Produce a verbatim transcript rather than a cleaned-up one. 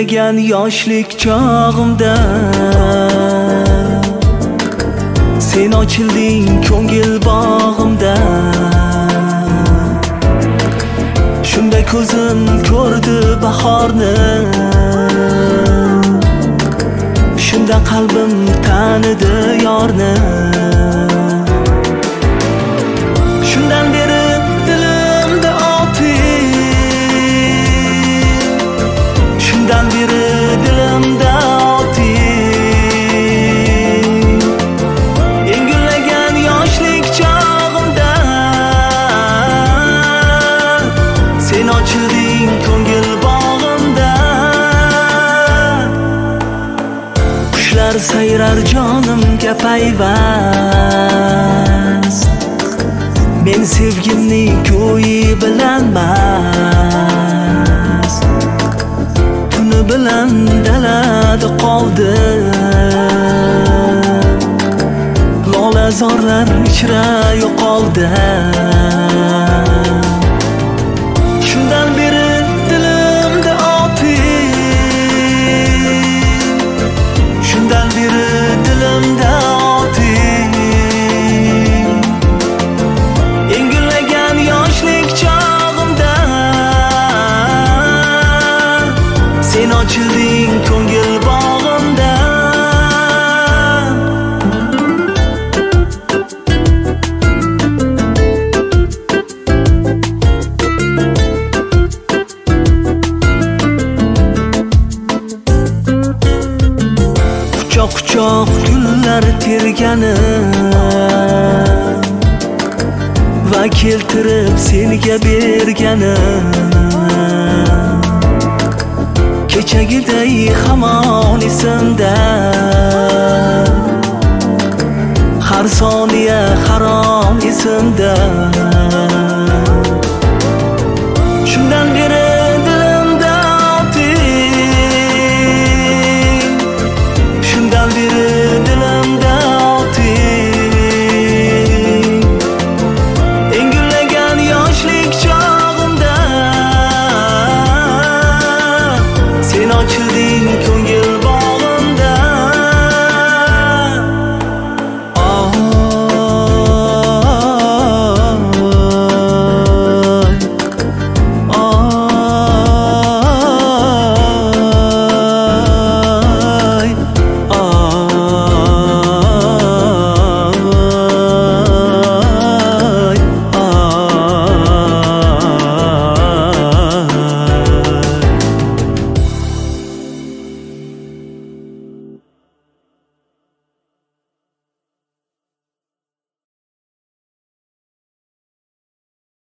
Engillangan yoshlik chog'imda sen ochilding ko'ngil bog'imda. Shunda ko'zim ko'rdi bahorni, shunda qalbim tanidi yorni. Shundan beri dilimda oting, shundan beri dilimda oting. Engillangan yoshlik chog'imda sen ochilding ko'ngil bog'imda. Qushlar sayrar jonimga payvast, men sevgimning ko'yi bilanmas. Tuni bilan dalada qoldim, lola zorlar ichra yo'qoldim. Shundan beri dilimda oting, shundan beri dilimda oting. Engillangan yoshlik chog'imda sen ochilding ko'ngil bog'imda. Quchoq quchoq gullar terganim va keltirib senga berganim, kechagiday hamon esimda. Har soniya harom esimda.